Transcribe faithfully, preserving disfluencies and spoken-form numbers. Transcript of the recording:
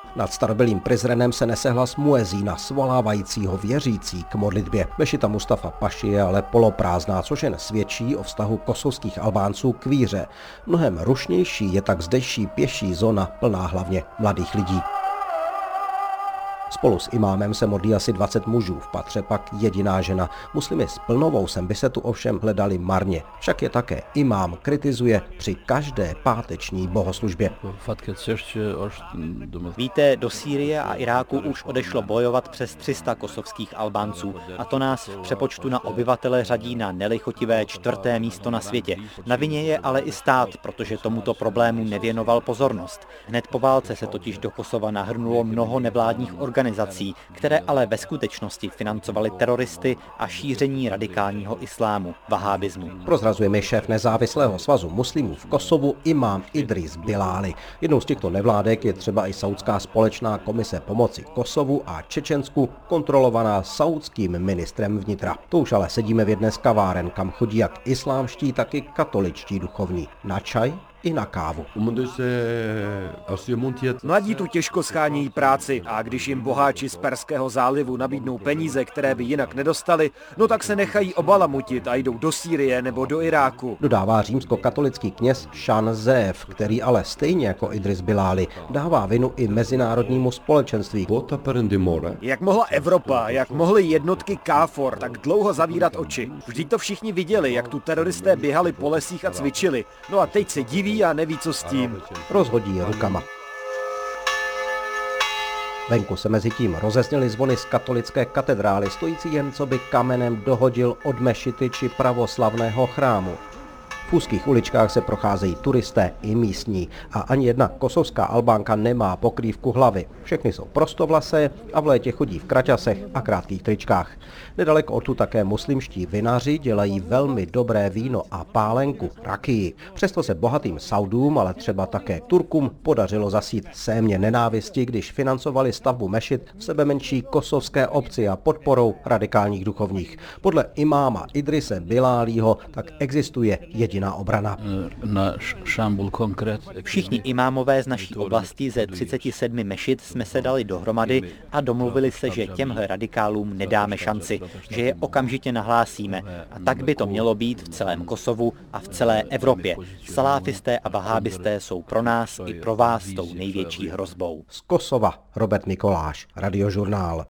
Nad starobylým Prizrenem se nese hlas muezína, svolávajícího věřící k modlitbě. Mešita Mustafa Paši je ale poloprázdná, což jen svědčí o vztahu kosovských Albánců k víře. Mnohem rušnější je tak zdejší pěší zóna plná hlavně mladých lidí. Spolu s imámem se modlí asi dvacet mužů, v patře pak jediná žena. Muslimy s plnovou sem by se tu ovšem hledali marně. Však je také imám kritizuje při každé páteční bohoslužbě. Víte, do Sýrie a Iráku už odešlo bojovat přes tři sta kosovských Albánců a to nás v přepočtu na obyvatele řadí na nelichotivé čtvrté místo na světě. Na vině je ale i stát, protože tomuto problému nevěnoval pozornost. Hned po válce se totiž do Kosova nahrnulo mnoho nevládních organizací, organizací, které ale ve skutečnosti financovaly teroristy a šíření radikálního islámu, vahábismu. Prozrazuje mi šéf nezávislého svazu muslimů v Kosovu imám Idris Bilali. Jednou z těchto nevládek je třeba i saudská společná komise pomoci Kosovu a Čečensku, kontrolovaná saudským ministrem vnitra. To už ale sedíme v jedné z kaváren, kam chodí jak islámští, tak i katoličtí duchovní. Na čaj i na kávu. Mladí tu těžko schánějí práci a když jim boháči z Perského zálivu nabídnou peníze, které by jinak nedostali, no tak se nechají obalamutit a jdou do Sýrie nebo do Iráku. Dodává římskokatolický kněz Shan Zeev, který ale stejně jako Idris Bilali dává vinu i mezinárodnímu společenství. Jak mohla Evropa, jak mohly jednotky KFOR tak dlouho zavírat oči? Vždyť to všichni viděli, jak tu teroristé běhali po lesích a cvičili. No a teď se diví a neví, co s tím. Rozhodí rukama. Venku se mezi tím rozezněly zvony z katolické katedrály, stojící jen co by kamenem dohodil od mešity či pravoslavného chrámu. V úzkých uličkách se procházejí turisté i místní a ani jedna kosovská Albánka nemá pokrývku hlavy. Všechny jsou prostovlasé a v létě chodí v kraťasech a krátkých tričkách. Nedaleko odtud také muslimští vinaři dělají velmi dobré víno a pálenku, rakii. Přesto se bohatým Saudům, ale třeba také Turkům podařilo zasít sémě nenávisti, když financovali stavbu mešit v sebemenší kosovské obci a podporou radikálních duchovních. Podle imáma Idrise Bilálího tak existuje jediná obrana. Všichni imámové z naší oblasti ze třiceti sedmi mešit jsme se dali dohromady a domluvili se, že těmhle radikálům nedáme šanci, že je okamžitě nahlásíme. A tak by to mělo být v celém Kosovu a v celé Evropě. Saláfisté a vahábisté jsou pro nás i pro vás tou největší hrozbou. Z Kosova Robert Mikoláš, Radiožurnál.